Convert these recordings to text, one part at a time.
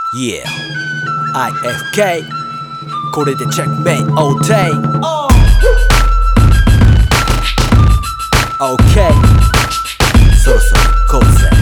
Yeah IFK これでチェックメイト OT OK そろそろ行こうぜ。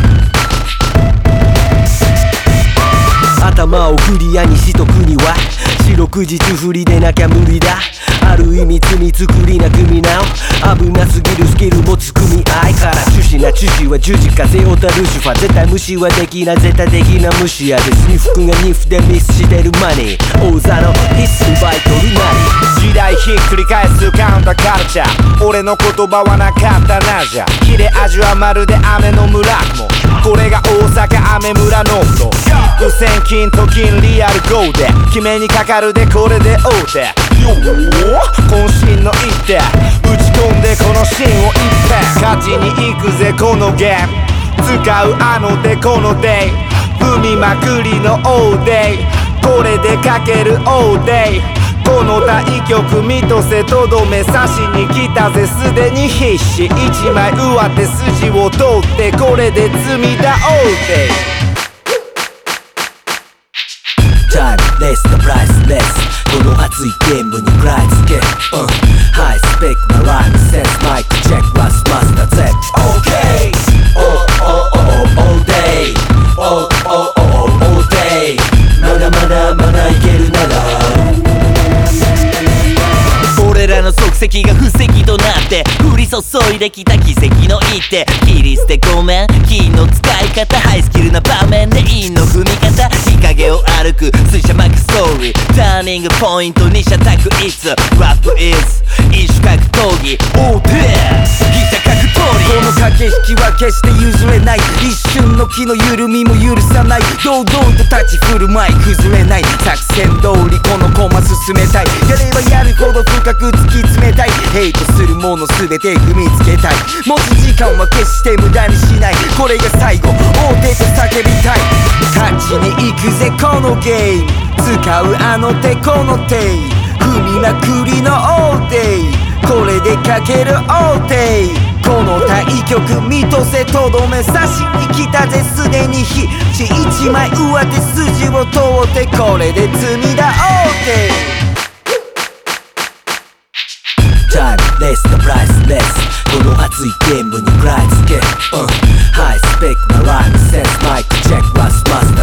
頭をクリアにしとくには四六時中振りでなきゃ無理だ。ある意味罪作りな組なお危なすぎるスキル持つ組合から趣旨な知識は十字風をたるシュファ絶対無視はできない絶対的な無視やでスニフクがニフでミスしてるマニー王座の必須バイトルなり時代ひっくり返すカウンターカルチャー俺の言葉はなかったなじゃ切れ味はまるで雨の村もこれが大阪雨村のフロ無線金と金リアルゴーで決めにかかるでこれで大手よ渾身の一手打ち込んでこの芯を一遍勝ちに行くぜこのゲーム使うあの手この手踏みまくりのオーデイこれでかけるオーデイこの対局見とせとどめ刺しに来たぜすでに必死一枚上手筋を通ってこれで積みだオーデイタイムレスとプライスレスこの熱いゲームに食らいつけハイスペックなライムセンスマイクチェックは済ませたぜ OK all day all day まだまだまだいけるなら俺らの足跡が布石となって降り注いできた奇跡の一手切り捨てごめんキーの使い方ハイスキルな場面でインの踏み方日陰を歩く水車巻くストーリーターニングポイントに社宅いつラップイズ一種格闘技おてひた格闘技この駆け引きは決して譲れない一瞬の気の緩みも許さない堂々と立ち振る舞い崩れない作戦通りこのコマ進めたいやればやるほど深く突き詰めたいヘイトするもの全て踏みつけたい持つ時間は決して無駄にしないこれが最後大手と叫びたい勝ちに行くぜこのゲーム使うあの手この手踏みまくりのオーデイこれでかけるオーデイこの対局見とせとどめ刺しに来たぜすでに必死一枚上手筋を通ってこれで積みだオーデイタイムレスとプライスレスこの熱いゲームに食らいつけハイスペックなライムセンスマイクチェックは済ませ